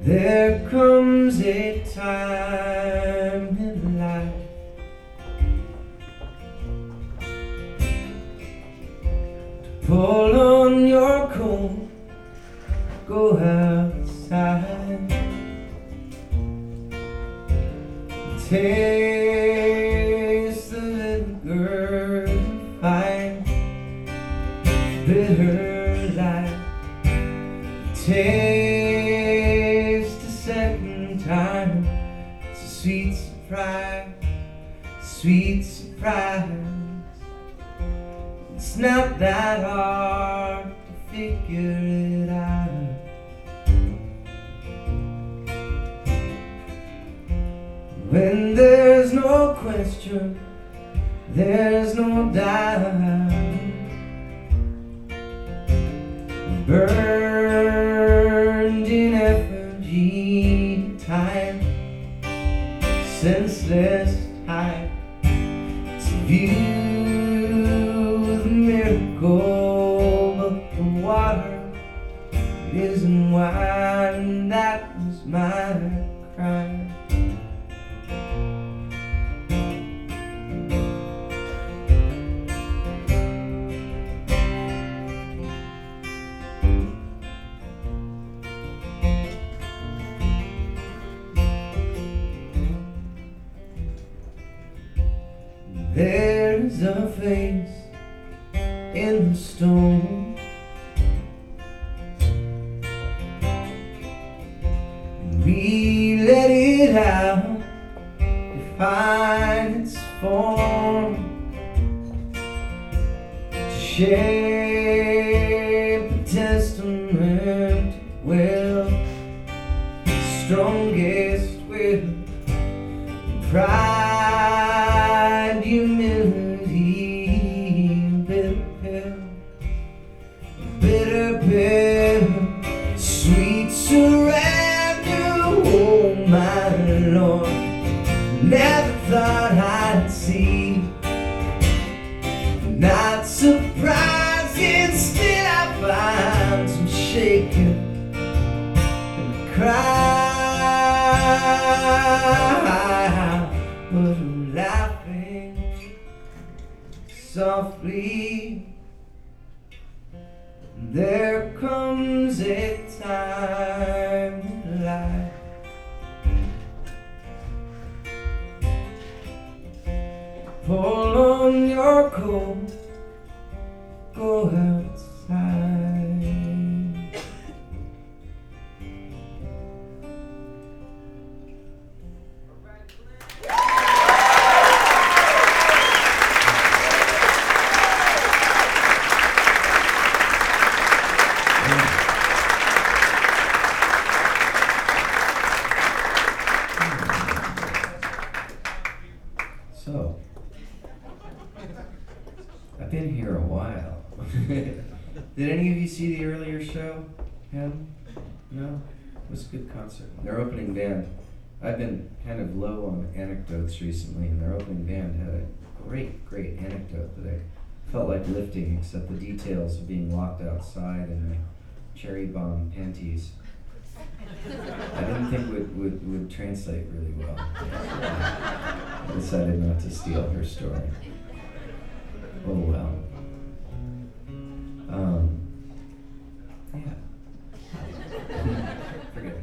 There comes a time in life to pull on your coat, go outside, taste the little girl fight, bitter life, taste the second time. It's a sweet surprise, sweet surprise. It's not that hard to figure it out. When there's no question, there's no doubt. Burned in effigy time, senseless time, to view the miracle, but the water isn't wine, and that was my crime. There's a face in the stone, we let it out to find its form, to shape a testament will, strongest will, pride, humility, bitter pill, sweet surrender. Oh my Lord, never thought I'd see, not surprising, still I find some shaking and cry, but I'm laughing softly. There comes a time in life pull on your coat, go outside. So, I've been here a while. Did any of you see the earlier show? Him? No? It was a good concert. Their opening band, I've been kind of low on anecdotes recently, and their opening band had a great anecdote that I felt like lifting, except the details of being locked outside in my cherry bomb panties I didn't think would translate really well. I decided not to steal her story. Oh well.